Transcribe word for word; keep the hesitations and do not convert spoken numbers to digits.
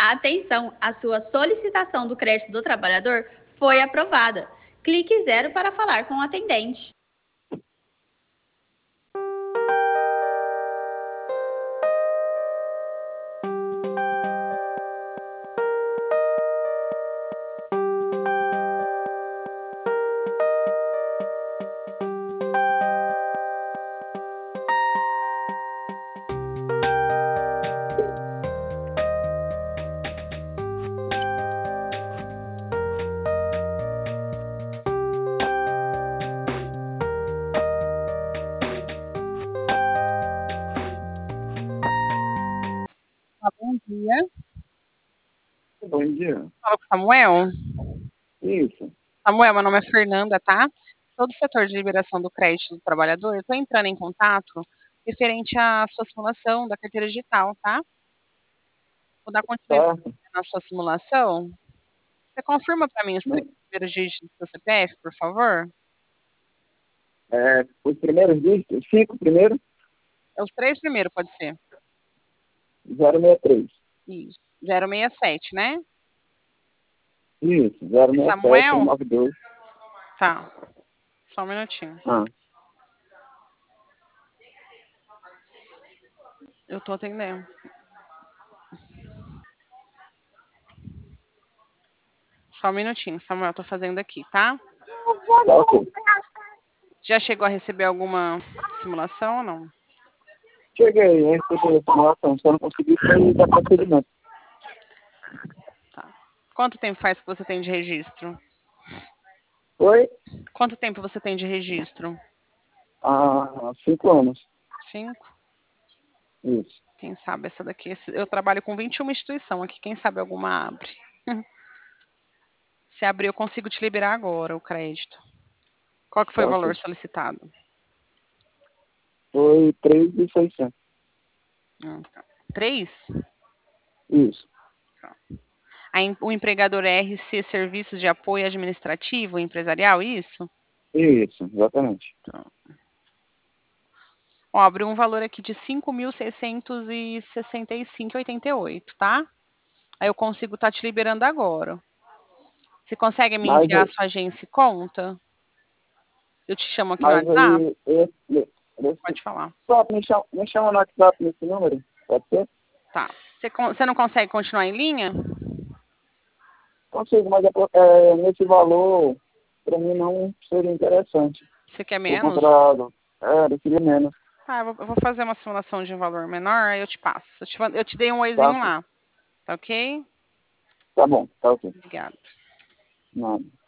Atenção, a sua solicitação do crédito do trabalhador foi aprovada. Clique zero para falar com o atendente. Bom dia. Bom dia. Fala com o Samuel? Isso. Samuel, meu nome é Fernanda, tá? Todo o setor de liberação do crédito do trabalhador, eu tô entrando em contato referente à sua simulação da carteira digital, tá? Vou dar continuidade Certo. na sua simulação. Você confirma para mim os três Não. primeiros dígitos do seu C P F, por favor? É, os primeiros dígitos, cinco primeiro, É os três primeiros, pode ser? zero seis três. Isso. zero seis sete, né? Isso, zero seis sete Samuel? nove dois. Tá. Só um minutinho. Ah, Eu tô atendendo. Só um minutinho, Samuel, tô fazendo aqui, tá? tá ok. Já chegou a receber alguma simulação ou não? Cheguei, hein? Recebi a simulação, só não consegui sair da procedimento. Tá. Quanto tempo faz que você tem de registro? Foi Quanto tempo você tem de registro? há cinco anos. Cinco? Isso. Quem sabe essa daqui? esse- Eu trabalho com vinte e uma instituições aqui. Quem sabe alguma abre? Se abrir, eu consigo te liberar agora o crédito. Qual que foi Tá o valor ok. solicitado? Foi três mil e seiscentos. Hum, tá. Três? Isso. A em- O empregador é R C Serviços de Apoio Administrativo Empresarial, isso? Isso, exatamente. Tá. Ó, abriu um valor aqui de cinco mil seiscentos e sessenta e cinco e oitenta e oito, tá? Aí eu consigo estar te liberando agora. Você consegue me Mas, enviar a aí- sua agência e conta? Eu te chamo aqui no mas WhatsApp? aí, esse, esse, Pode falar. só me chama, me chama no WhatsApp nesse número, pode ser? Tá. Você, con- você não consegue continuar em linha? Consigo, mas é, por- é, nesse valor, para mim não seria interessante. Você quer Por menos? conta da, do- é, eu queria menos. Tá, eu vou, eu vou fazer uma simulação de um valor menor, aí eu te passo. Eu te, man- eu te dei um Tá, oizinho ok. lá. Tá ok? Tá bom, tá ok. Obrigada. Nada.